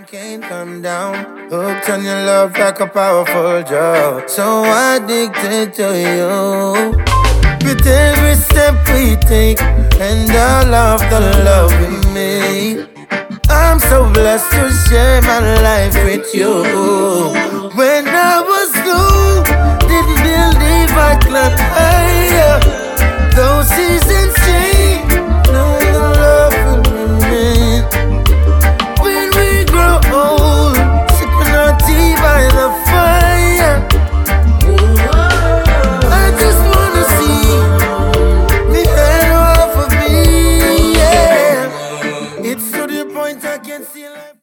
can't come down. Hooked on your love like a powerful drug. So addicted to you. With every step we take and all of the love we make, I'm so blessed to share my life with you. When I was new, didn't believe I could